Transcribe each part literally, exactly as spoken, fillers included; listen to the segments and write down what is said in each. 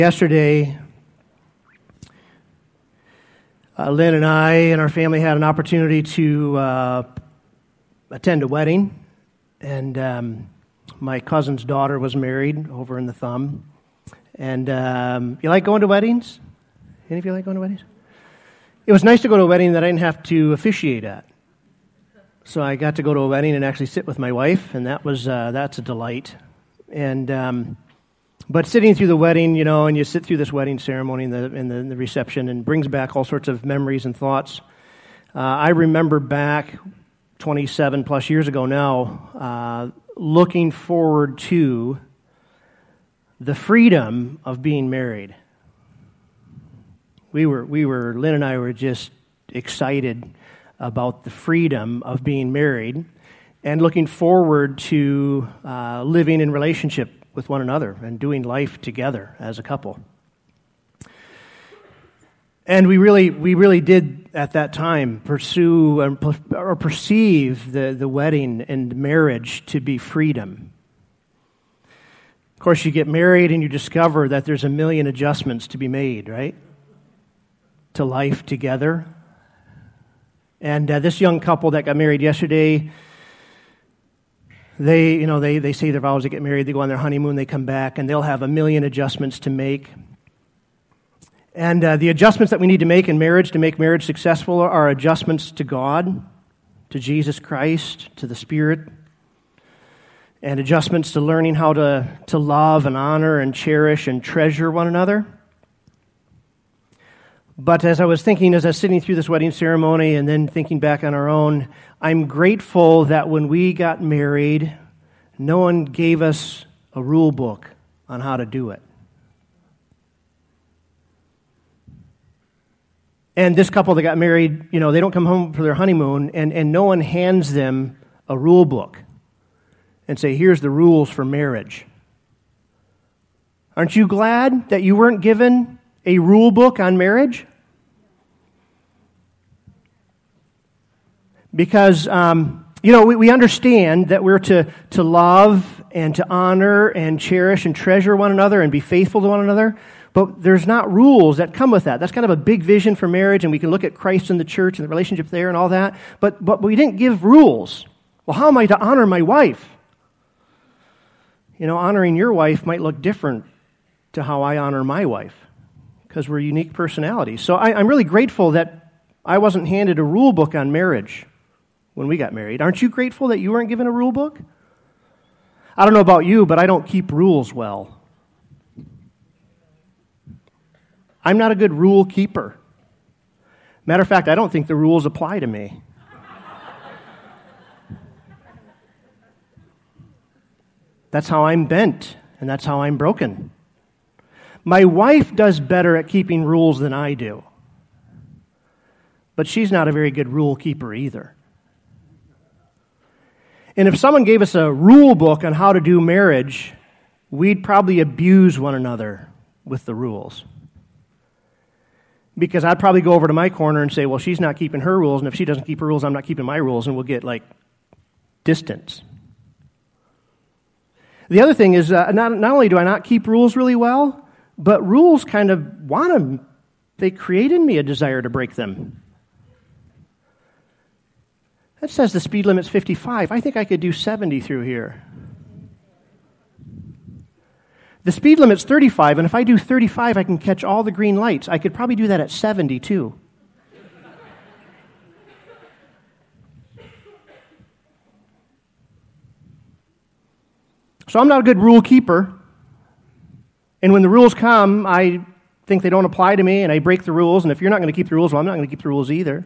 Yesterday, uh, Lynn and I and our family had an opportunity to uh, attend a wedding, and um, my cousin's daughter was married over in the Thumb. And um, you like going to weddings? Any of you like going to weddings? It was nice to go to a wedding that I didn't have to officiate at. So I got to go to a wedding and actually sit with my wife, and that was uh, that's a delight. And um, But sitting through the wedding, you know, and you sit through this wedding ceremony and the, and the, the reception, and brings back all sorts of memories and thoughts. Uh, I remember back twenty-seven plus years ago now, uh, looking forward to the freedom of being married. We were, we were, Lynn and I were just excited about the freedom of being married and looking forward to uh, living in relationship with one another and doing life together as a couple. And we really we really did at that time pursue or perceive the, the wedding and marriage to be freedom. Of course, you get married and you discover that there's a million adjustments to be made, right? To life together. And uh, this young couple that got married yesterday, They, you know, they, they say their vows to get married, they go on their honeymoon, they come back, and they'll have a million adjustments to make. And uh, the adjustments that we need to make in marriage to make marriage successful are adjustments to God, to Jesus Christ, to the Spirit, and adjustments to learning how to, to love and honor and cherish and treasure one another. But as I was thinking, as I was sitting through this wedding ceremony and then thinking back on our own, I'm grateful that when we got married, no one gave us a rule book on how to do it. And this couple that got married, you know, they don't come home for their honeymoon, and, and no one hands them a rule book and say, here's the rules for marriage. Aren't you glad that you weren't given a rule book on marriage? Because, um, you know, we, we understand that we're to, to love and to honor and cherish and treasure one another and be faithful to one another, but there's not rules that come with that. That's kind of a big vision for marriage, and we can look at Christ and the church and the relationship there and all that, but, but we didn't give rules. Well, how am I to honor my wife? You know, honoring your wife might look different to how I honor my wife, because we're unique personalities. So I, I'm really grateful that I wasn't handed a rule book on marriage when we got married. Aren't you grateful that you weren't given a rule book? I don't know about you, but I don't keep rules well. I'm not a good rule keeper. Matter of fact, I don't think the rules apply to me. That's how I'm bent, and that's how I'm broken. My wife does better at keeping rules than I do. But she's not a very good rule keeper either. And if someone gave us a rule book on how to do marriage, we'd probably abuse one another with the rules. Because I'd probably go over to my corner and say, well, she's not keeping her rules, and if she doesn't keep her rules, I'm not keeping my rules, and we'll get, like, distance. The other thing is, uh, not, not only do I not keep rules really well, but rules kind of want them. They create in me a desire to break them. That says the speed limit's fifty-five. I think I could do seventy through here. The speed limit's thirty-five, and if I do thirty-five, I can catch all the green lights. I could probably do that at seventy, too. So I'm not a good rule keeper. And when the rules come, I think they don't apply to me, and I break the rules. And if you're not going to keep the rules, well, I'm not going to keep the rules either.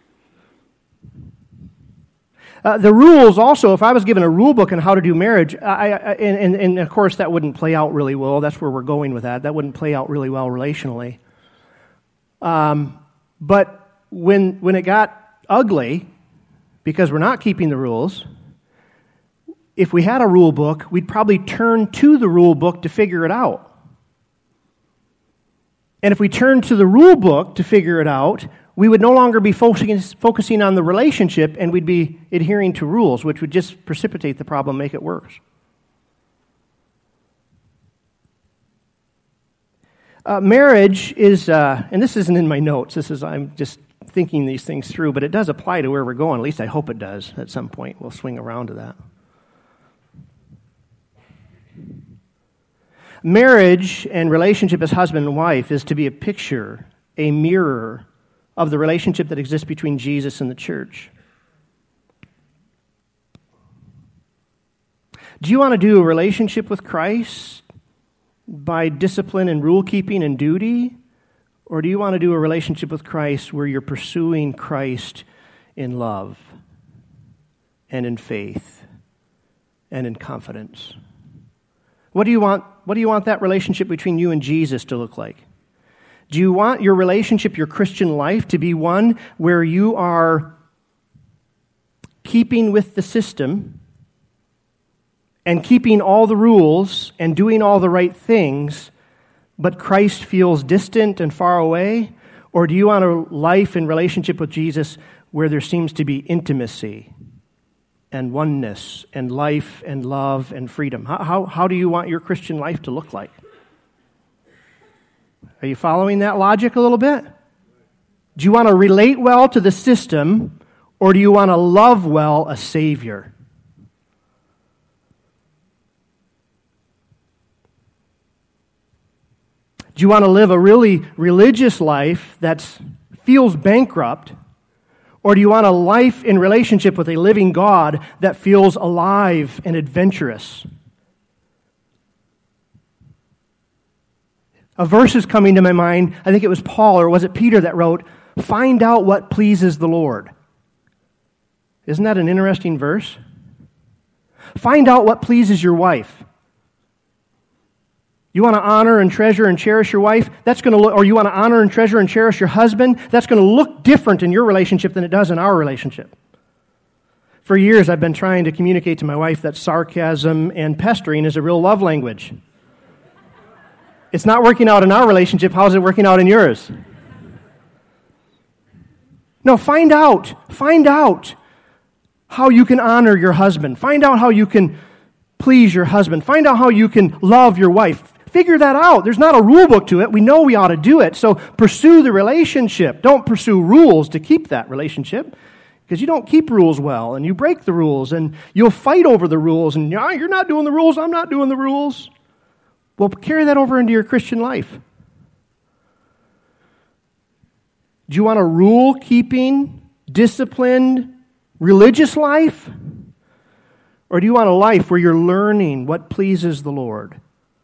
Uh, the rules also, if I was given a rule book on how to do marriage, I, I, and, and, and of course that wouldn't play out really well. That's where we're going with that. That wouldn't play out really well relationally. Um, but when when it got ugly, because we're not keeping the rules, if we had a rule book, we'd probably turn to the rule book to figure it out. And if we turned to the rule book to figure it out, we would no longer be focusing, focusing on the relationship, and we'd be adhering to rules, which would just precipitate the problem, make it worse. Uh, marriage is, uh, and this isn't in my notes, this is, I'm just thinking these things through, but it does apply to where we're going. At least I hope it does at some point. We'll swing around to that. Marriage and relationship as husband and wife is to be a picture, a mirror of the relationship that exists between Jesus and the church. Do you want to do a relationship with Christ by discipline and rule keeping and duty? Or do you want to do a relationship with Christ where you're pursuing Christ in love and in faith and in confidence? What do you want, what do you want that relationship between you and Jesus to look like? Do you want your relationship, your Christian life, to be one where you are keeping with the system and keeping all the rules and doing all the right things, but Christ feels distant and far away? Or do you want a life in relationship with Jesus where there seems to be intimacy and oneness and life and love and freedom? How, how, how do you want your Christian life to look like? Are you following that logic a little bit? Do you want to relate well to the system, or do you want to love well a Savior? Do you want to live a really religious life that feels bankrupt, or do you want a life in relationship with a living God that feels alive and adventurous? A verse is coming to my mind. I think it was Paul, or was it Peter, that wrote, "Find out what pleases the Lord." Isn't that an interesting verse? Find out what pleases your wife. You want to honor and treasure and cherish your wife? That's going to look, or you want to honor and treasure and cherish your husband? That's going to look different in your relationship than it does in our relationship. For years, I've been trying to communicate to my wife that sarcasm and pestering is a real love language. It's not working out in our relationship. How is it working out in yours? No, find out. Find out how you can honor your husband. Find out how you can please your husband. Find out how you can love your wife. Figure that out. There's not a rule book to it. We know we ought to do it. So pursue the relationship. Don't pursue rules to keep that relationship, because you don't keep rules well, and you break the rules, and you'll fight over the rules, and ah, you're not doing the rules, I'm not doing the rules. Well, carry that over into your Christian life. Do you want a rule-keeping, disciplined, religious life? Or do you want a life where you're learning what pleases the Lord?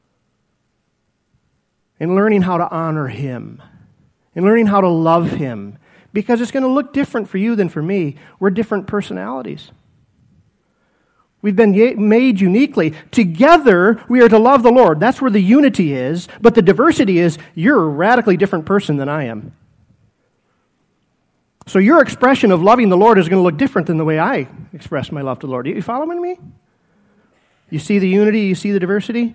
And learning how to honor Him. And learning how to love Him. Because it's going to look different for you than for me. We're different personalities. We've been made uniquely. Together, we are to love the Lord. That's where the unity is. But the diversity is, you're a radically different person than I am. So your expression of loving the Lord is going to look different than the way I express my love to the Lord. Are you following me? You see the unity? You see the diversity?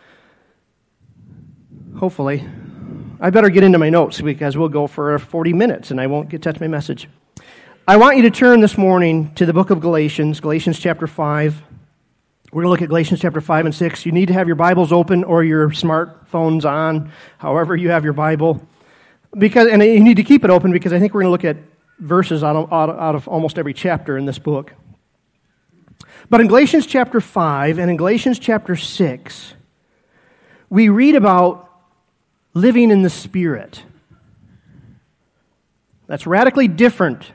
Hopefully. I better get into my notes because we'll go for forty minutes and I won't get touch my message. I want you to turn this morning to the book of Galatians, Galatians chapter five. We're going to look at Galatians chapter five and six. You need to have your Bibles open or your smartphones on, however you have your Bible. Because, and you need to keep it open because I think we're going to look at verses out of, out, of, out of almost every chapter in this book. But in Galatians chapter five and in Galatians chapter six, we read about living in the Spirit. That's radically different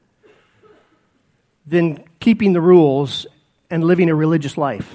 than keeping the rules and living a religious life.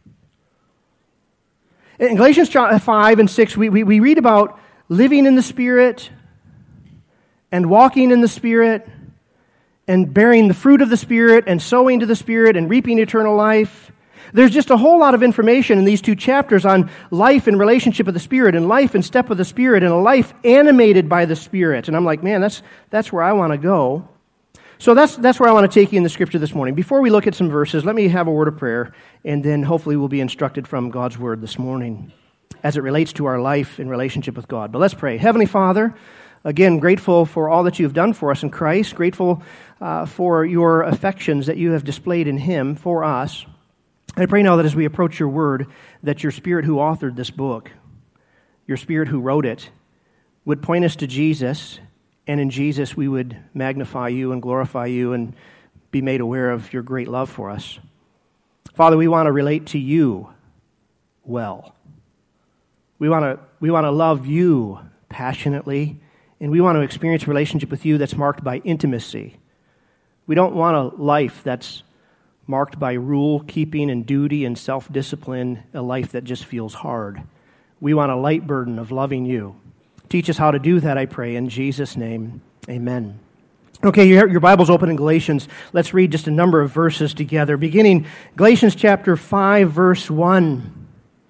In Galatians five and six, we, we, we read about living in the Spirit and walking in the Spirit and bearing the fruit of the Spirit and sowing to the Spirit and reaping eternal life. There's just a whole lot of information in these two chapters on life and relationship with the Spirit and life and step with the Spirit and a life animated by the Spirit. And I'm like, man, that's that's where I want to go. So that's that's where I want to take you in the Scripture this morning. Before we look at some verses, let me have a word of prayer, and then hopefully we'll be instructed from God's Word this morning as it relates to our life in relationship with God. But let's pray. Heavenly Father, again, grateful for all that you've done for us in Christ, grateful uh, for your affections that you have displayed in Him for us. I pray now that as we approach your word, that your Spirit who authored this book, your Spirit who wrote it, would point us to Jesus, and in Jesus we would magnify you and glorify you and be made aware of your great love for us. Father, we want to relate to you well. We want to we want to love you passionately, and we want to experience a relationship with you that's marked by intimacy. We don't want a life that's marked by rule-keeping and duty and self-discipline, a life that just feels hard. We want a light burden of loving you. Teach us how to do that, I pray, in Jesus' name, amen. Okay, your, your Bible's open in Galatians. Let's read just a number of verses together, beginning Galatians chapter five, verse one.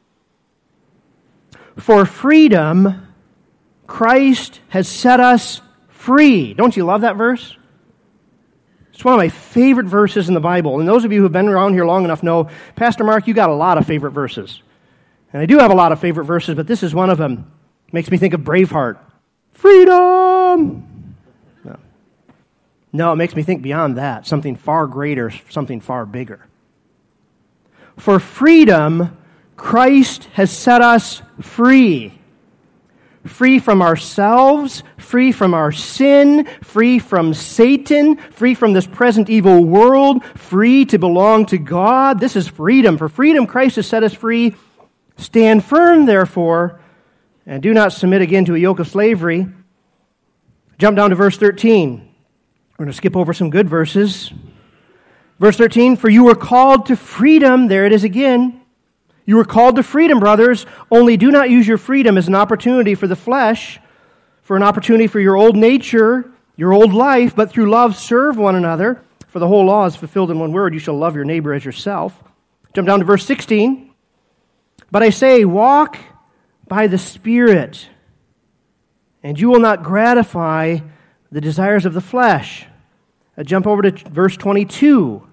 For freedom, Christ has set us free. Don't you love that verse? It's one of my favorite verses in the Bible. And those of you who have been around here long enough know, Pastor Mark, you got a lot of favorite verses. And I do have a lot of favorite verses, but this is one of them. Makes me think of Braveheart. Freedom! No. no, it makes me think beyond that. Something far greater, something far bigger. For freedom, Christ has set us free. Free from ourselves, free from our sin, free from Satan, free from this present evil world, free to belong to God. This is freedom. For freedom, Christ has set us free. Stand firm, therefore, and do not submit again to a yoke of slavery. Jump down to verse thirteen. We're going to skip over some good verses. Verse thirteen, for you were called to freedom. There it is again. You were called to freedom, brothers, only do not use your freedom as an opportunity for the flesh, for an opportunity for your old nature, your old life, but through love serve one another. For the whole law is fulfilled in one word, you shall love your neighbor as yourself. Jump down to verse sixteen. But I say, walk by the Spirit, and you will not gratify the desires of the flesh. I jump over to verse twenty-two.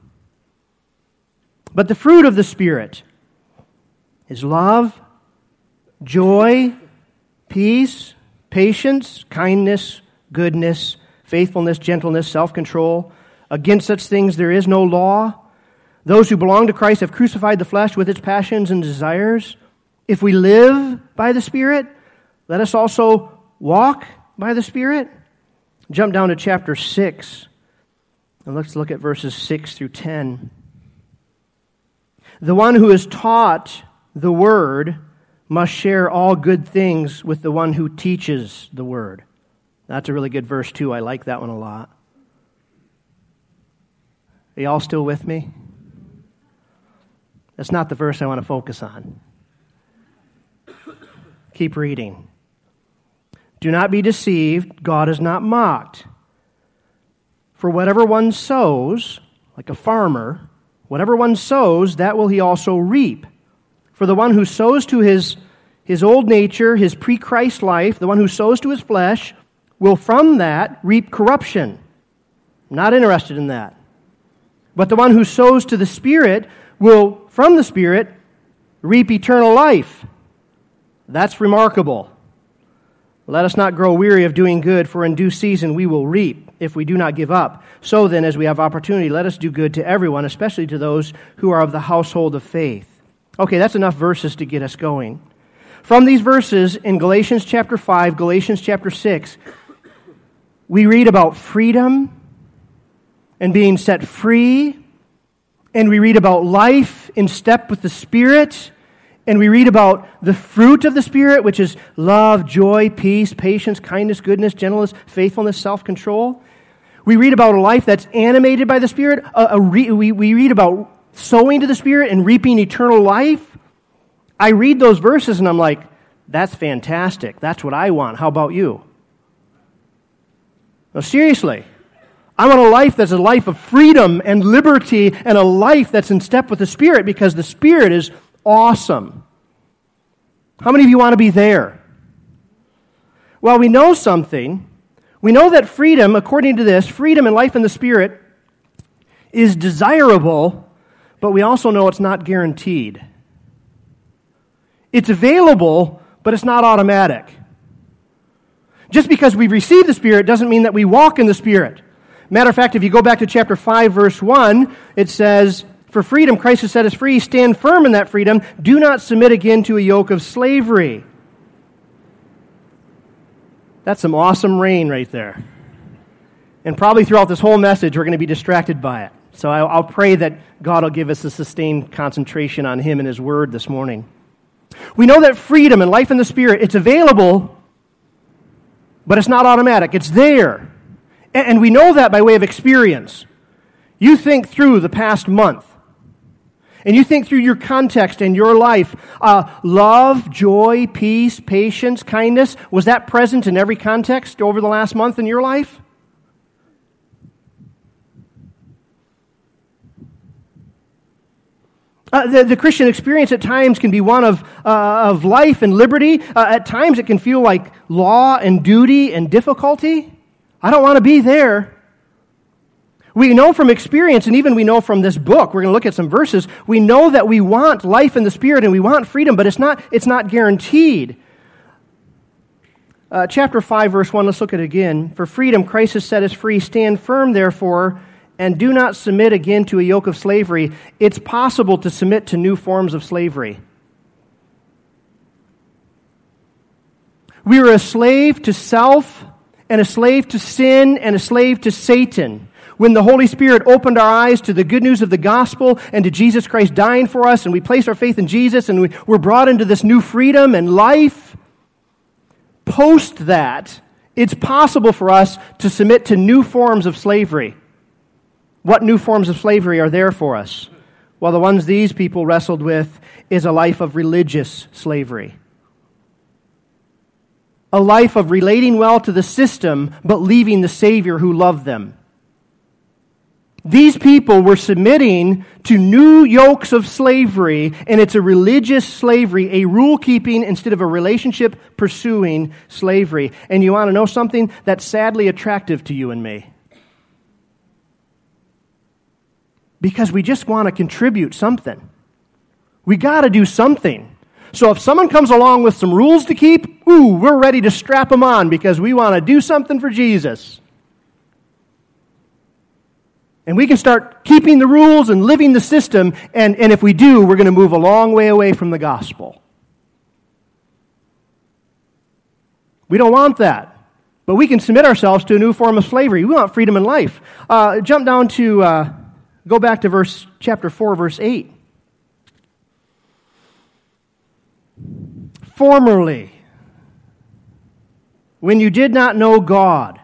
But the fruit of the Spirit is love, joy, peace, patience, kindness, goodness, faithfulness, gentleness, self-control. Against such things there is no law. Those who belong to Christ have crucified the flesh with its passions and desires. If we live by the Spirit, let us also walk by the Spirit. Jump down to chapter six, and let's look at verses six through ten. The one who is taught the Word must share all good things with the one who teaches the Word. That's a really good verse, too. I like that one a lot. Are you all still with me? That's not the verse I want to focus on. Keep reading. Do not be deceived. God is not mocked. For whatever one sows, like a farmer, whatever one sows, that will he also reap. For the one who sows to his, his old nature, his pre-Christ life, the one who sows to his flesh, will from that reap corruption. I'm not interested in that. But the one who sows to the Spirit will, from the Spirit, reap eternal life. That's remarkable. Let us not grow weary of doing good, for in due season we will reap if we do not give up. So then, as we have opportunity, let us do good to everyone, especially to those who are of the household of faith. Okay, that's enough verses to get us going. From these verses in Galatians chapter five, Galatians chapter six, we read about freedom and being set free, and we read about life in step with the Spirit, and we read about the fruit of the Spirit, which is love, joy, peace, patience, kindness, goodness, gentleness, faithfulness, self-control. We read about a life that's animated by the Spirit. A, a re, we, we read about sowing to the Spirit and reaping eternal life. I read those verses and I'm like, that's fantastic. That's what I want. How about you? No, seriously. I want a life that's a life of freedom and liberty and a life that's in step with the Spirit because the Spirit is awesome. How many of you want to be there? Well, we know something. We know that freedom, according to this, freedom and life in the Spirit is desirable, but we also know it's not guaranteed. It's available, but it's not automatic. Just because we receive the Spirit doesn't mean that we walk in the Spirit. Matter of fact, if you go back to chapter five, verse one, it says, for freedom Christ has set us free. Stand firm in that freedom. Do not submit again to a yoke of slavery. That's some awesome rain right there. And probably throughout this whole message, we're going to be distracted by it. So I'll, I'll pray that God will give us a sustained concentration on Him and His Word this morning. We know that freedom and life in the Spirit, it's available, but it's not automatic. It's there. And, and we know that by way of experience. You think through the past month, and you think through your context and your life, uh, love, joy, peace, patience, kindness, was that present in every context over the last month in your life? Uh, the, the Christian experience at times can be one of, uh, of life and liberty. Uh, at times it can feel like law and duty and difficulty. I don't want to be there. We know from experience, and even we know from this book, we're going to look at some verses, we know that we want life in the Spirit and we want freedom, but it's not, it's not guaranteed. Uh, chapter five, verse one, let's look at it again. For freedom Christ has set us free. Stand firm, therefore, and do not submit again to a yoke of slavery. It's possible to submit to new forms of slavery. We were a slave to self, and a slave to sin, and a slave to Satan. When the Holy Spirit opened our eyes to the good news of the gospel and to Jesus Christ dying for us, and we placed our faith in Jesus, and we were brought into this new freedom and life, post that, it's possible for us to submit to new forms of slavery. What new forms of slavery are there for us? Well, the ones these people wrestled with is a life of religious slavery. A life of relating well to the system, but leaving the Savior who loved them. These people were submitting to new yokes of slavery, and it's a religious slavery, a rule-keeping instead of a relationship-pursuing slavery. And you want to know something? That's sadly attractive to you and me. Because we just want to contribute something. We got to do something. So if someone comes along with some rules to keep, ooh, we're ready to strap them on because we want to do something for Jesus. And we can start keeping the rules and living the system, and, and if we do, we're going to move a long way away from the gospel. We don't want that. But we can submit ourselves to a new form of slavery. We want freedom in life. Uh, jump down to... Uh, Go back to verse chapter four, verse eight. Formerly, when you did not know God.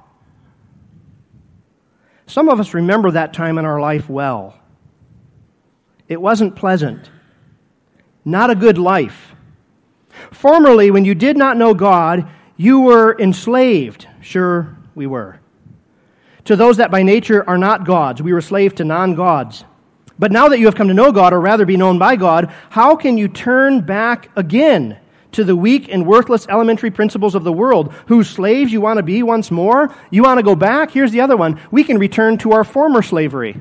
Some of us remember that time in our life well. It wasn't pleasant. Not a good life. Formerly, when you did not know God, you were enslaved. Sure, we were. To those that by nature are not gods. We were slaves to non-gods. But now that you have come to know God, or rather be known by God, how can you turn back again to the weak and worthless elementary principles of the world, whose slaves you want to be once more? You want to go back? Here's the other one. We can return to our former slavery.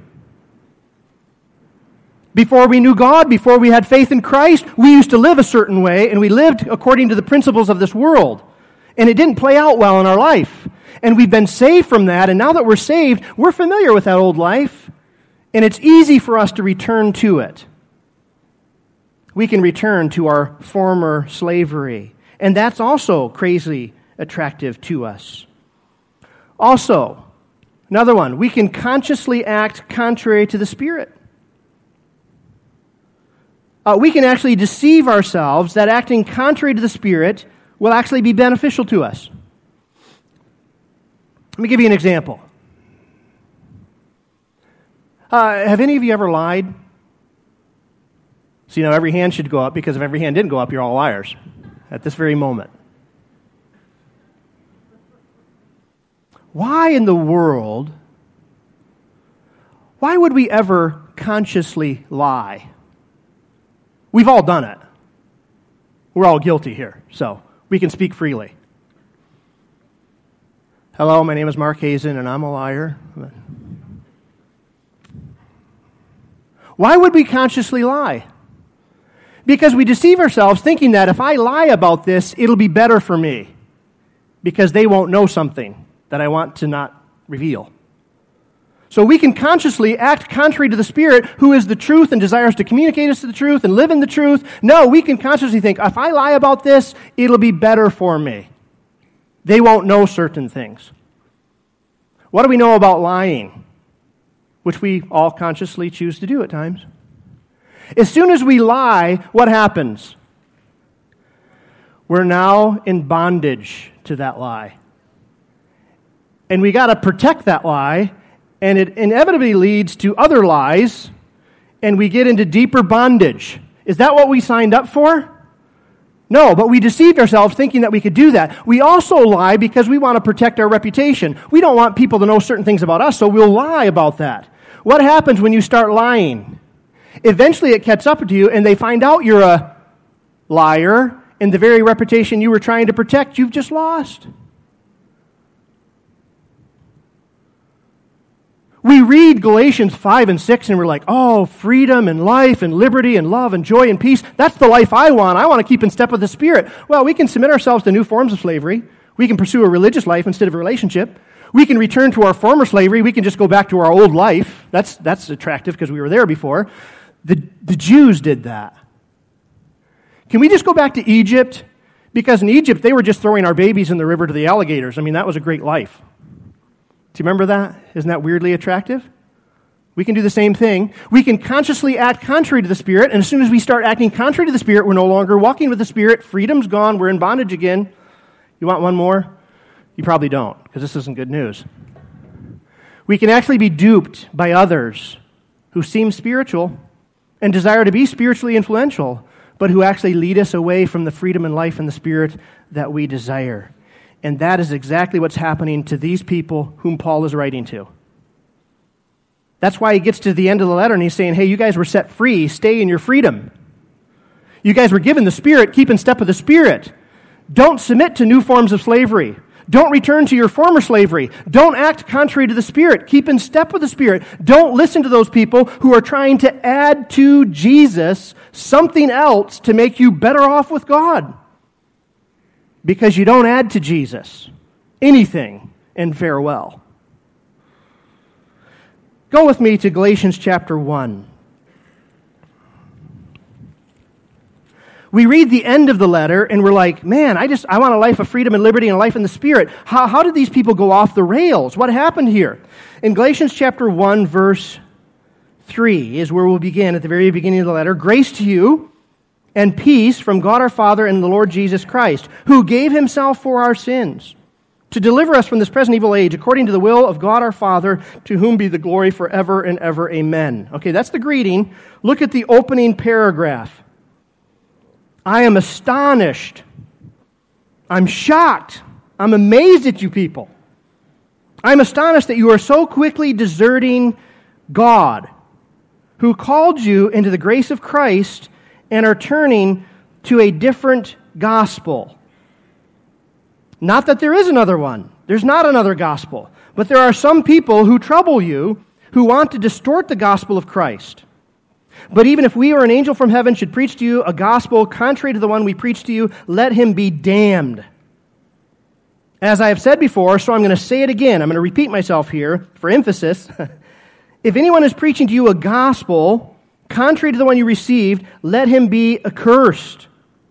Before we knew God, before we had faith in Christ, we used to live a certain way, and we lived according to the principles of this world. And it didn't play out well in our life. And we've been saved from that, and now that we're saved, we're familiar with that old life, and it's easy for us to return to it. We can return to our former slavery, and that's also crazily attractive to us. Also, another one, we can consciously act contrary to the Spirit. Uh, we can actually deceive ourselves that acting contrary to the Spirit will actually be beneficial to us. Let me give you an example. Uh, have any of you ever lied? So, you know, every hand should go up, because if every hand didn't go up, you're all liars at this very moment. Why in the world, why would we ever consciously lie? We've all done it. We're all guilty here, so we can speak freely. Hello, my name is Mark Hazen, and I'm a liar. Why would we consciously lie? Because we deceive ourselves thinking that if I lie about this, it'll be better for me, because they won't know something that I want to not reveal. So we can consciously act contrary to the Spirit, who is the truth and desires to communicate us to the truth and live in the truth. No, we can consciously think, if I lie about this, it'll be better for me. They won't know certain things. What do we know about lying? Which we all consciously choose to do at times. As soon as we lie, what happens? We're now in bondage to that lie. And we got to protect that lie, and it inevitably leads to other lies, and we get into deeper bondage. Is that what we signed up for? No, but we deceived ourselves thinking that we could do that. We also lie because we want to protect our reputation. We don't want people to know certain things about us, so we'll lie about that. What happens when you start lying? Eventually it catches up to you, and they find out you're a liar, and the very reputation you were trying to protect, you've just lost. We read Galatians five and six and we're like, oh, freedom and life and liberty and love and joy and peace. That's the life I want. I want to keep in step with the Spirit. Well, we can submit ourselves to new forms of slavery. We can pursue a religious life instead of a relationship. We can return to our former slavery. We can just go back to our old life. That's that's attractive because we were there before. The, the Jews did that. Can we just go back to Egypt? Because in Egypt, they were just throwing our babies in the river to the alligators. I mean, that was a great life. Do you remember that? Isn't that weirdly attractive? We can do the same thing. We can consciously act contrary to the Spirit, and as soon as we start acting contrary to the Spirit, we're no longer walking with the Spirit. Freedom's gone. We're in bondage again. You want one more? You probably don't, because this isn't good news. We can actually be duped by others who seem spiritual and desire to be spiritually influential, but who actually lead us away from the freedom and life in the Spirit that we desire. And that is exactly what's happening to these people whom Paul is writing to. That's why he gets to the end of the letter and he's saying, hey, you guys were set free. Stay in your freedom. You guys were given the Spirit. Keep in step with the Spirit. Don't submit to new forms of slavery. Don't return to your former slavery. Don't act contrary to the Spirit. Keep in step with the Spirit. Don't listen to those people who are trying to add to Jesus something else to make you better off with God. Because you don't add to Jesus anything and farewell. Go with me to Galatians chapter one. We read the end of the letter and we're like, man, I just I want a life of freedom and liberty and a life in the Spirit. How, how did these people go off the rails? What happened here? In Galatians chapter one, verse three is where we'll begin at the very beginning of the letter. Grace to you and peace from God our Father and the Lord Jesus Christ, who gave himself for our sins, to deliver us from this present evil age, according to the will of God our Father, to whom be the glory forever and ever. Amen. Okay, that's the greeting. Look at the opening paragraph. I am astonished. I'm shocked. I'm amazed at you people. I'm astonished that you are so quickly deserting God, who called you into the grace of Christ and are turning to a different gospel. Not that there is another one. There's not another gospel. But there are some people who trouble you who want to distort the gospel of Christ. But even if we or an angel from heaven should preach to you a gospel contrary to the one we preach to you, let him be damned. As I have said before, so I'm going to say it again. I'm going to repeat myself here for emphasis. If anyone is preaching to you a gospel contrary to the one you received, let him be accursed.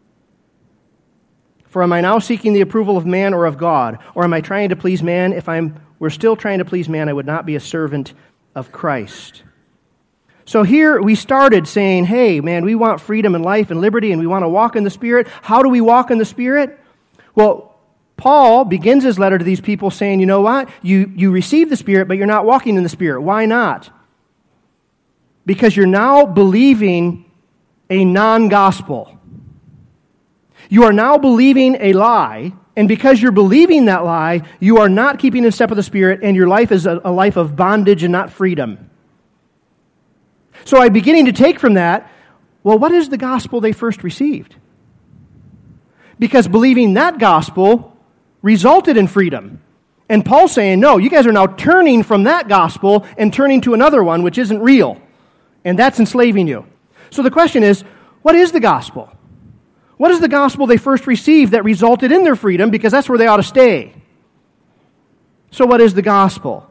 For am I now seeking the approval of man or of God? Or am I trying to please man? If I'm we're still trying to please man, I would not be a servant of Christ. So here we started saying, hey, man, we want freedom and life and liberty, and we want to walk in the Spirit. How do we walk in the Spirit? Well, Paul begins his letter to these people saying, you know what? You, you receive the Spirit, but you're not walking in the Spirit. Why not? Because you're now believing a non-gospel. You are now believing a lie, and because you're believing that lie, you are not keeping in step with the Spirit, and your life is a, a life of bondage and not freedom. So I'm beginning to take from that, well, what is the gospel they first received? Because believing that gospel resulted in freedom. And Paul's saying, no, you guys are now turning from that gospel and turning to another one which isn't real. And that's enslaving you. So the question is, what is the gospel? What is the gospel they first received that resulted in their freedom? Because that's where they ought to stay. So what is the gospel?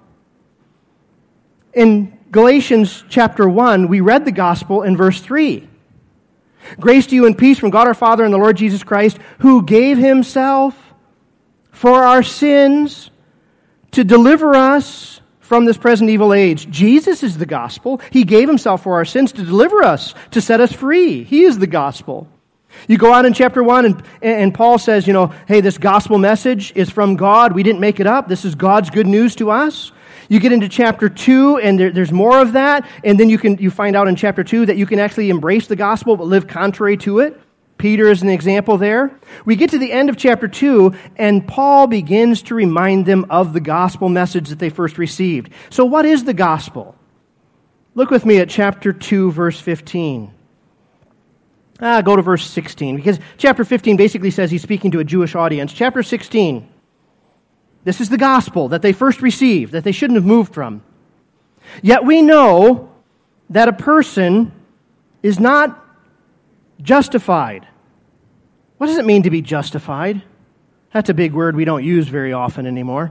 In Galatians chapter one, we read the gospel in verse three. Grace to you and peace from God our Father and the Lord Jesus Christ, who gave himself for our sins, to deliver us from this present evil age. Jesus is the gospel. He gave himself for our sins to deliver us, to set us free. He is the gospel. You go on in chapter one, and, and Paul says, you know, hey, this gospel message is from God. We didn't make it up. This is God's good news to us. You get into chapter two, and there, there's more of that, and then you can you find out in chapter two that you can actually embrace the gospel but live contrary to it. Peter is an example there. We get to the end of chapter two, and Paul begins to remind them of the gospel message that they first received. So what is the gospel? Look with me at chapter two, verse fifteen. Ah, go to verse sixteen, because chapter fifteen basically says he's speaking to a Jewish audience. Chapter sixteen, this is the gospel that they first received, that they shouldn't have moved from. Yet we know that a person is not justified. What does it mean to be justified? That's a big word we don't use very often anymore.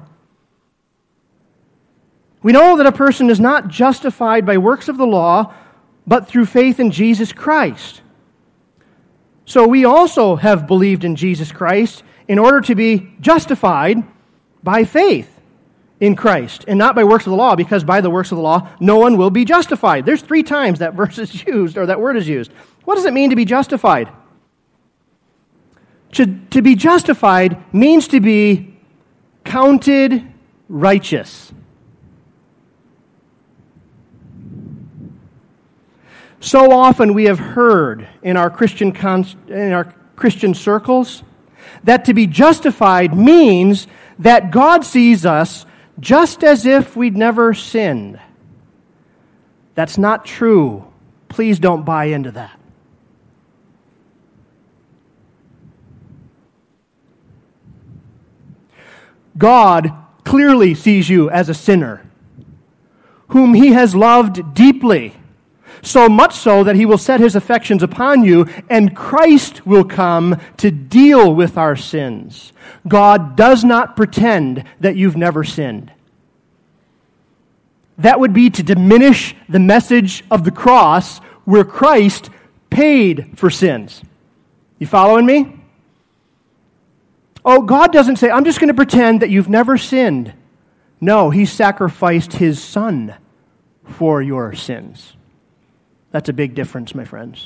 We know that a person is not justified by works of the law, but through faith in Jesus Christ. So we also have believed in Jesus Christ in order to be justified by faith in Christ, and not by works of the law, because by the works of the law, no one will be justified. There's three times that verse is used, or that word is used. What does it mean to be justified? To, to be justified means to be counted righteous. So often we have heard in our Christian con- in our Christian circles that to be justified means that God sees us just as if we'd never sinned. That's not true. Please don't buy into that. God clearly sees you as a sinner, whom He has loved deeply, so much so that He will set His affections upon you, and Christ will come to deal with our sins. God does not pretend that you've never sinned. That would be to diminish the message of the cross, where Christ paid for sins. You following me? Oh, God doesn't say, I'm just going to pretend that you've never sinned. No, He sacrificed His Son for your sins. That's a big difference, my friends.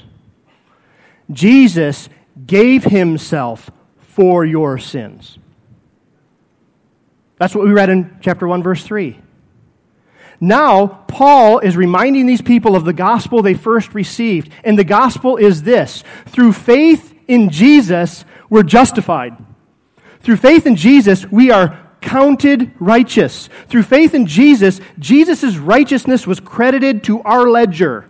Jesus gave Himself for your sins. That's what we read in chapter one, verse three. Now, Paul is reminding these people of the gospel they first received. And the gospel is this: through faith in Jesus, we're justified. Through faith in Jesus, we are counted righteous. Through faith in Jesus, Jesus' righteousness was credited to our ledger.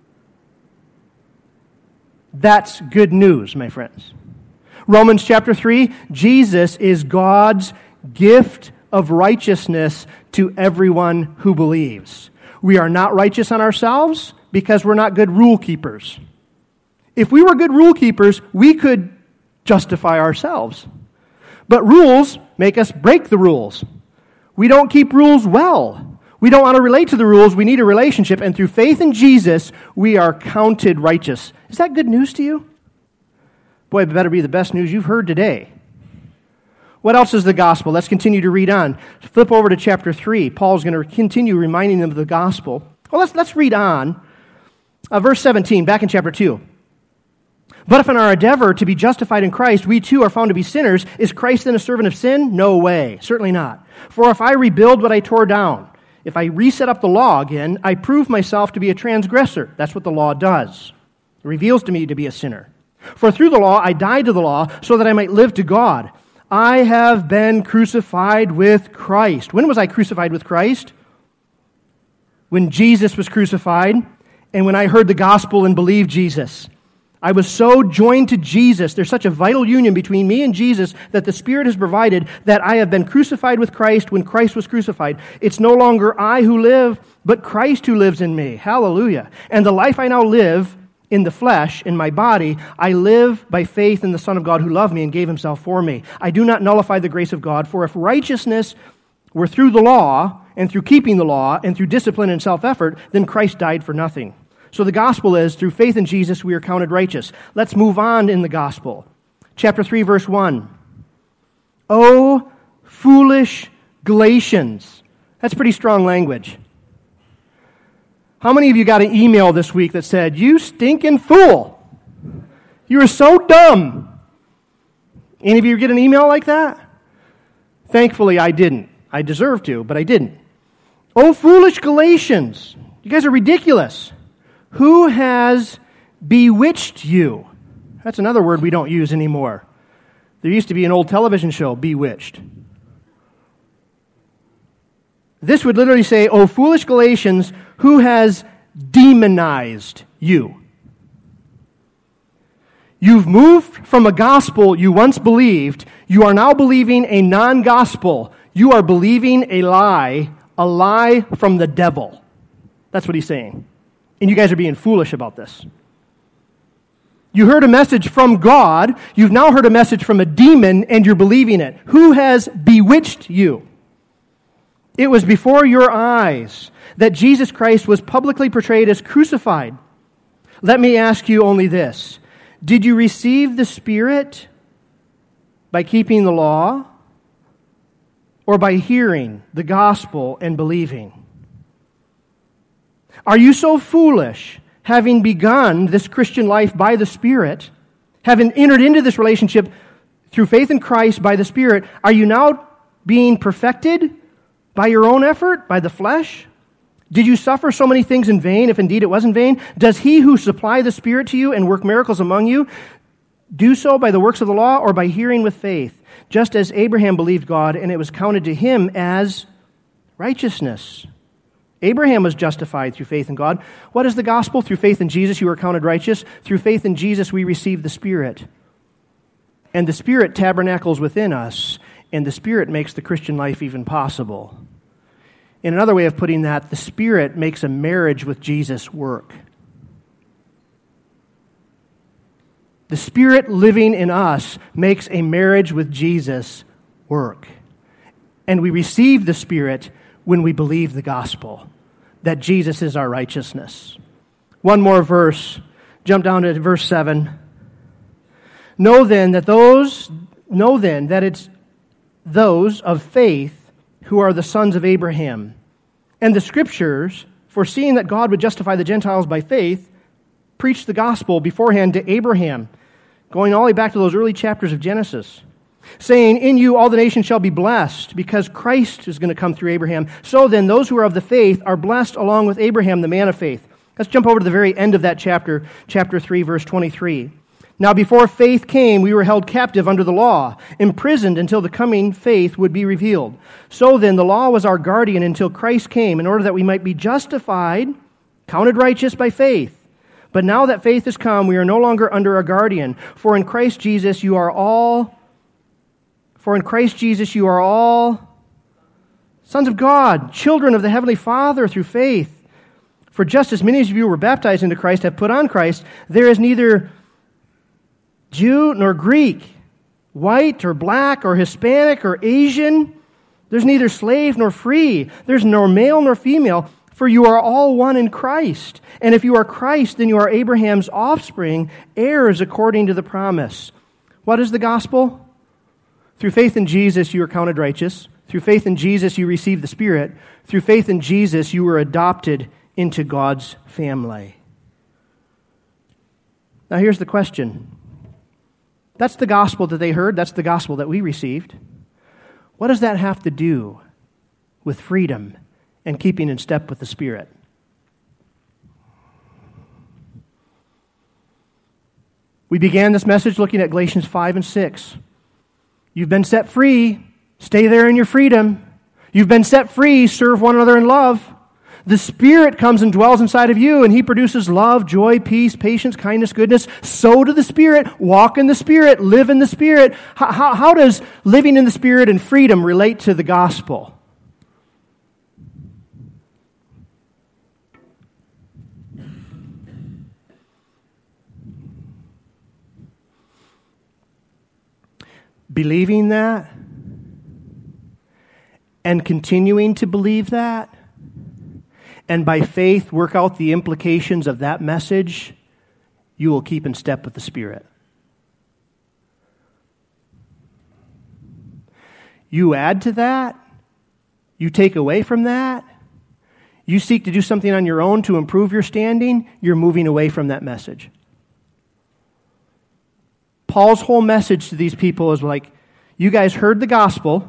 That's good news, my friends. Romans chapter three, Jesus is God's gift of righteousness to everyone who believes. We are not righteous on ourselves because we're not good rule keepers. If we were good rule keepers, we could justify ourselves. But rules make us break the rules. We don't keep rules well. We don't want to relate to the rules. We need a relationship. And through faith in Jesus, we are counted righteous. Is that good news to you? Boy, it better be the best news you've heard today. What else is the gospel? Let's continue to read on. Flip over to chapter three. Paul's going to continue reminding them of the gospel. Well, let's, let's read on. Uh, verse seventeen, back in chapter two. But if in our endeavor to be justified in Christ, we too are found to be sinners, is Christ then a servant of sin? No way. Certainly not. For if I rebuild what I tore down, if I reset up the law again, I prove myself to be a transgressor. That's what the law does. It reveals to me to be a sinner. For through the law I died to the law so that I might live to God. I have been crucified with Christ. When was I crucified with Christ? When Jesus was crucified, and when I heard the gospel and believed Jesus. I was so joined to Jesus. There's such a vital union between me and Jesus that the Spirit has provided that I have been crucified with Christ when Christ was crucified. It's no longer I who live, but Christ who lives in me. Hallelujah. And the life I now live in the flesh, in my body, I live by faith in the Son of God who loved me and gave Himself for me. I do not nullify the grace of God, for if righteousness were through the law, and through keeping the law, and through discipline and self-effort, then Christ died for nothing. So the gospel is, through faith in Jesus, we are counted righteous. Let's move on in the gospel. Chapter three, verse one. Oh, foolish Galatians. That's pretty strong language. How many of you got an email this week that said, you stinking fool? You are so dumb. Any of you get an email like that? Thankfully, I didn't. I deserved to, but I didn't. Oh, foolish Galatians. You guys are ridiculous. Who has bewitched you? That's another word we don't use anymore. There used to be an old television show, Bewitched. This would literally say, oh, foolish Galatians, who has demonized you? You've moved from a gospel you once believed. You are now believing a non-gospel. You are believing a lie, a lie from the devil. That's what he's saying. And you guys are being foolish about this. You heard a message from God. You've now heard a message from a demon, and you're believing it. Who has bewitched you? It was before your eyes that Jesus Christ was publicly portrayed as crucified. Let me ask you only this. Did you receive the Spirit by keeping the law or by hearing the gospel and believing? Are you so foolish, having begun this Christian life by the Spirit, having entered into this relationship through faith in Christ by the Spirit, are you now being perfected by your own effort, by the flesh? Did you suffer so many things in vain, if indeed it was in vain? Does he who supply the Spirit to you and work miracles among you do so by the works of the law or by hearing with faith? Just as Abraham believed God, and it was counted to him as righteousness. Abraham was justified through faith in God. What is the gospel? Through faith in Jesus, you are counted righteous. Through faith in Jesus, we receive the Spirit. And the Spirit tabernacles within us, and the Spirit makes the Christian life even possible. In another way of putting that, the Spirit makes a marriage with Jesus work. The Spirit living in us makes a marriage with Jesus work. And we receive the Spirit when we believe the gospel, that Jesus is our righteousness. One more verse. Jump down to verse seven. Know then that those, know then that it's those of faith who are the sons of Abraham. And the Scriptures, foreseeing that God would justify the Gentiles by faith, preached the gospel beforehand to Abraham, going all the way back to those early chapters of Genesis, saying, in you all the nations shall be blessed, because Christ is going to come through Abraham. So then, those who are of the faith are blessed along with Abraham, the man of faith. Let's jump over to the very end of that chapter, chapter three, verse twenty-three. Now before faith came, we were held captive under the law, imprisoned until the coming faith would be revealed. So then, the law was our guardian until Christ came, in order that we might be justified, counted righteous by faith. But now that faith has come, we are no longer under a guardian. For in Christ Jesus you are all, for in Christ Jesus you are all sons of God, children of the Heavenly Father through faith. For just as many of you were baptized into Christ have put on Christ, there is neither Jew nor Greek, white or black or Hispanic or Asian. There's neither slave nor free. There's nor male nor female, for you are all one in Christ. And if you are Christ, then you are Abraham's offspring, heirs according to the promise. What is the gospel? Through faith in Jesus, you are counted righteous. Through faith in Jesus, you receive the Spirit. Through faith in Jesus, you were adopted into God's family. Now here's the question. That's the gospel that they heard. That's the gospel that we received. What does that have to do with freedom and keeping in step with the Spirit? We began this message looking at Galatians five and six. You've been set free. Stay there in your freedom. You've been set free. Serve one another in love. The Spirit comes and dwells inside of you, and He produces love, joy, peace, patience, kindness, goodness. Sow to the Spirit. Walk in the Spirit. Live in the Spirit. How, how, how does living in the Spirit and freedom relate to the gospel? Believing that and continuing to believe that, and by faith work out the implications of that message, you will keep in step with the Spirit. you add to that, you take away from that, you seek to do something on your own to improve your standing, you're moving away from that message. Paul's whole message to these people is like, you guys heard the gospel,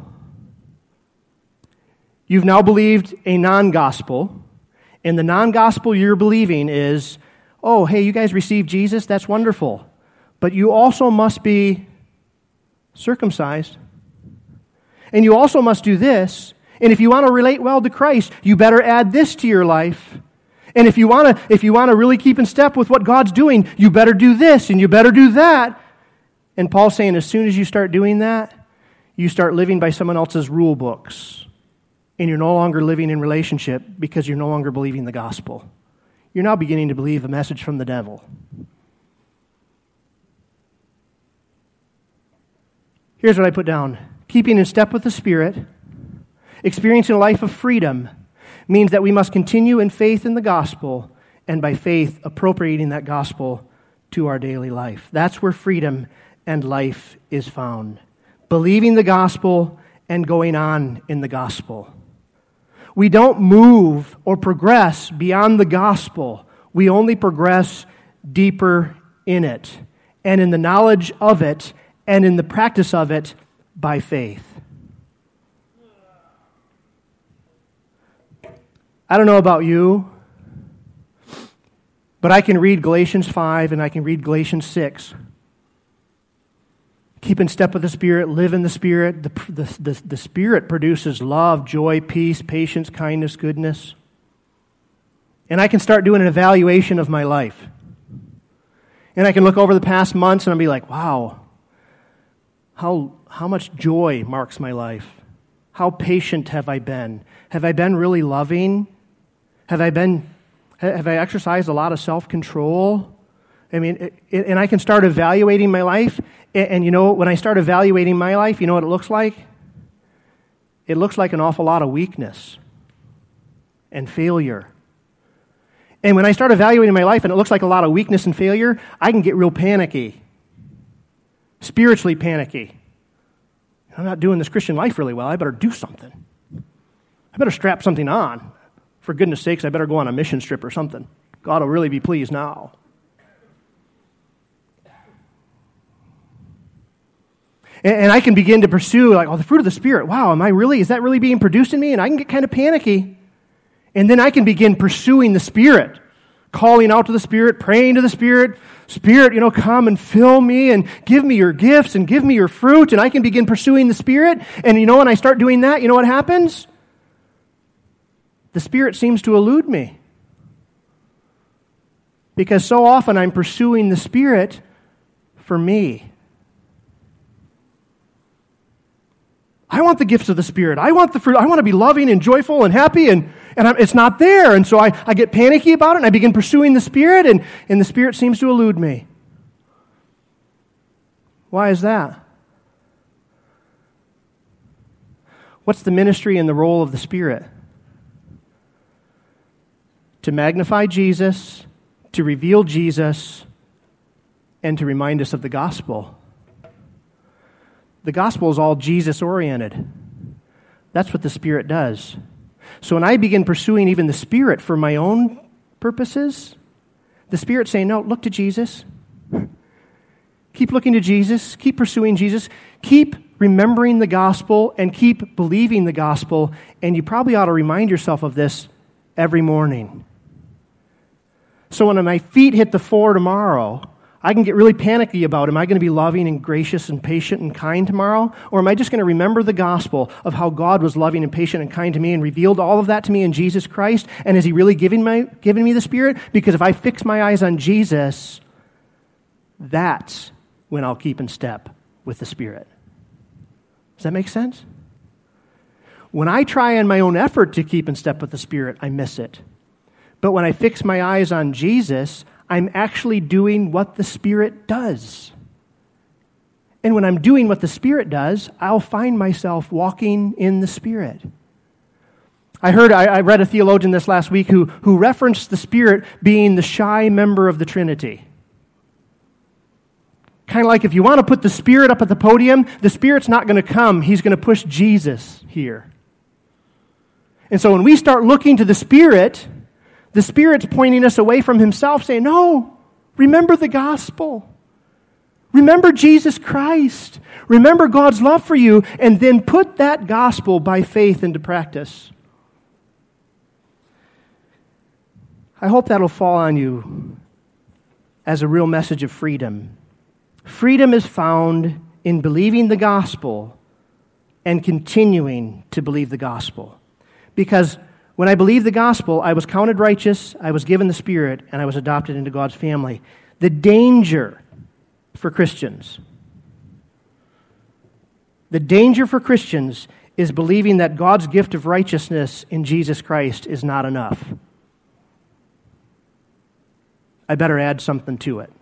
you've now believed a non-gospel, and the non-gospel you're believing is, oh, hey, you guys received Jesus, that's wonderful, but you also must be circumcised, and you also must do this, and if you want to relate well to Christ, you better add this to your life. And if you want to if you want to really keep in step with what God's doing, you better do this and you better do that. And Paul's saying as soon as you start doing that, you start living by someone else's rule books. And you're no longer living in relationship because you're no longer believing the gospel. You're now beginning to believe a message from the devil. Here's what I put down. Keeping in step with the Spirit, experiencing a life of freedom, means that we must continue in faith in the gospel, and by faith appropriating that gospel to our daily life. That's where freedom and life is found. Believing the gospel and going on in the gospel. We don't move or progress beyond the gospel. We only progress deeper in it, and in the knowledge of it, and in the practice of it by faith. I don't know about you, but I can read Galatians five and I can read Galatians six. Keep in step with the Spirit, live in the Spirit. The, the, the, the Spirit produces love, joy, peace, patience, kindness, goodness. And I can start doing an evaluation of my life. And I can look over the past months and I'll be like, wow, how, how much joy marks my life? How patient have I been? Have I been really loving? Have I been, have I exercised a lot of self-control? I mean, it, it, and I can start evaluating my life, and, and you know, when I start evaluating my life, you know what it looks like? It looks like an awful lot of weakness and failure. And when I start evaluating my life and it looks like a lot of weakness and failure, I can get real panicky, spiritually panicky. I'm not doing this Christian life really well. I better do something. I better strap something on. For goodness sakes, I better go on a mission trip or something. God will really be pleased now. And, and I can begin to pursue, like, oh, the fruit of the Spirit. Wow, am I really, is that really being produced in me? And I can get kind of panicky. And then I can begin pursuing the Spirit, calling out to the Spirit, praying to the Spirit. Spirit, you know, come and fill me and give me your gifts and give me your fruit. And I can begin pursuing the Spirit. And you know, when I start doing that, you know what happens? The Spirit seems to elude me. Because so often I'm pursuing the Spirit for me. I want the gifts of the Spirit. I want the fruit. I want to be loving and joyful and happy, and, and I'm, it's not there. And so I, I get panicky about it, and I begin pursuing the Spirit, and, and the Spirit seems to elude me. Why is that? What's the ministry and the role of the Spirit? To magnify Jesus, to reveal Jesus, and to remind us of the gospel. The gospel is all Jesus-oriented. That's what the Spirit does. So when I begin pursuing even the Spirit for my own purposes, the Spirit's saying, no, look to Jesus. Keep looking to Jesus. Keep pursuing Jesus. Keep remembering the gospel and keep believing the gospel. And you probably ought to remind yourself of this every morning. So when my feet hit the floor tomorrow, I can get really panicky about, am I going to be loving and gracious and patient and kind tomorrow? Or am I just going to remember the gospel of how God was loving and patient and kind to me and revealed all of that to me in Jesus Christ? And is He really giving, my, giving me the Spirit? Because if I fix my eyes on Jesus, that's when I'll keep in step with the Spirit. Does that make sense? When I try in my own effort to keep in step with the Spirit, I miss it. But when I fix my eyes on Jesus, I'm actually doing what the Spirit does. And when I'm doing what the Spirit does, I'll find myself walking in the Spirit. I heard, I, I read a theologian this last week who, who referenced the Spirit being the shy member of the Trinity. Kind of like if you want to put the Spirit up at the podium, the Spirit's not going to come. He's going to push Jesus here. And so when we start looking to the Spirit, the Spirit's pointing us away from himself, saying, no, remember the gospel. Remember Jesus Christ. Remember God's love for you, and then put that gospel by faith into practice. I hope that'll fall on you as a real message of freedom. Freedom is found in believing the gospel and continuing to believe the gospel. Because when I believed the gospel, I was counted righteous, I was given the Spirit, and I was adopted into God's family. The danger for Christians, the danger for Christians is believing that God's gift of righteousness in Jesus Christ is not enough. I better add something to it.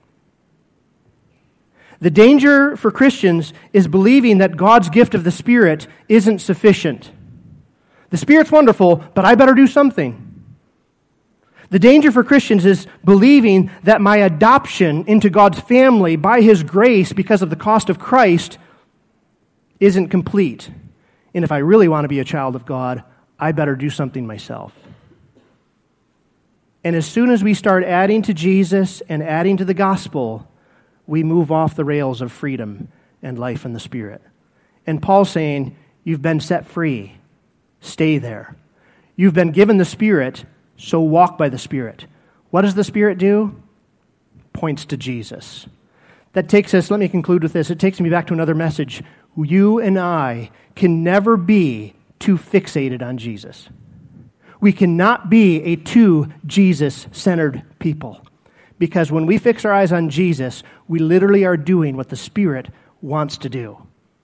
The danger for Christians is believing that God's gift of the Spirit isn't sufficient. The Spirit's wonderful, but I better do something. The danger for Christians is believing that my adoption into God's family by His grace because of the cost of Christ isn't complete. And if I really want to be a child of God, I better do something myself. And as soon as we start adding to Jesus and adding to the gospel, we move off the rails of freedom and life in the Spirit. And Paul's saying, you've been set free. Stay there. You've been given the Spirit, so walk by the Spirit. What does the Spirit do? Points to Jesus. That takes us, let me conclude with this, it takes me back to another message. You and I can never be too fixated on Jesus. We cannot be a too Jesus-centered people. Because when we fix our eyes on Jesus, we literally are doing what the Spirit wants to do.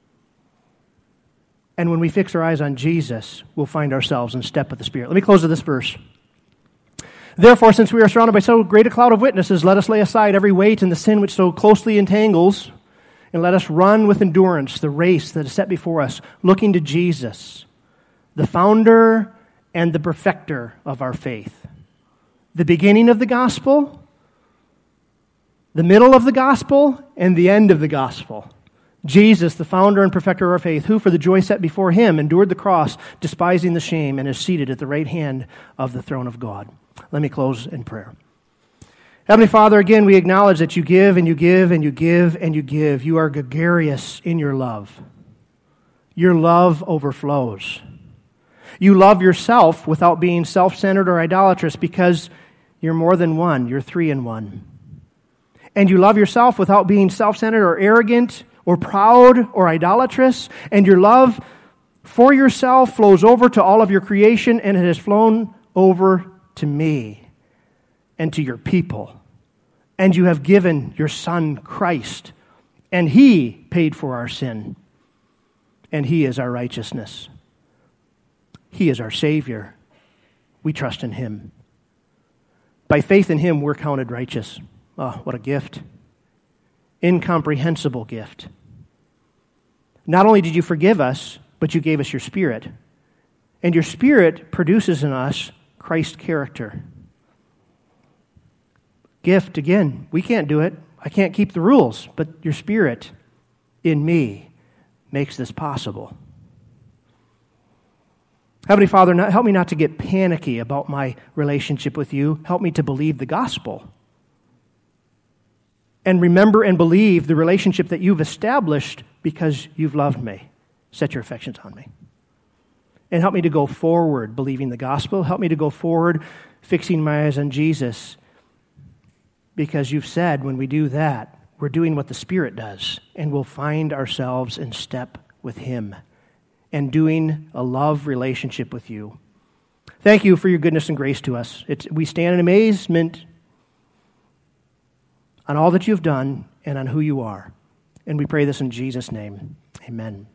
And when we fix our eyes on Jesus, we'll find ourselves in step with the Spirit. Let me close with this verse. Therefore, since we are surrounded by so great a cloud of witnesses, let us lay aside every weight and the sin which so closely entangles, and let us run with endurance the race that is set before us, looking to Jesus, the founder and the perfecter of our faith. The beginning of the gospel, the middle of the gospel, and the end of the gospel. Jesus, the founder and perfecter of our faith, who for the joy set before him endured the cross, despising the shame, and is seated at the right hand of the throne of God. Let me close in prayer. Heavenly Father, again, we acknowledge that you give and you give and you give and you give. You are gregarious in your love. Your love overflows. You love yourself without being self-centered or idolatrous because you're more than one. You're three in one. And you love yourself without being self-centered or arrogant or proud or idolatrous. And your love for yourself flows over to all of your creation, and it has flown over to me and to your people. And you have given your Son, Christ, and He paid for our sin. And He is our righteousness. He is our Savior. We trust in Him. By faith in Him, we're counted righteous. Oh, what a gift. Incomprehensible gift. Not only did you forgive us, but you gave us your Spirit. And your Spirit produces in us Christ character. Gift, again, we can't do it. I can't keep the rules, but your Spirit in me makes this possible. Heavenly Father, not, help me not to get panicky about my relationship with you. Help me to believe the gospel. And remember and believe the relationship that you've established because you've loved me. Set your affections on me. And help me to go forward believing the gospel. Help me to go forward fixing my eyes on Jesus. Because you've said when we do that, we're doing what the Spirit does. And we'll find ourselves in step with Him. And doing a love relationship with you. Thank you for your goodness and grace to us. It's, we stand in amazement on all that you've done and on who you are. And we pray this in Jesus' name. Amen.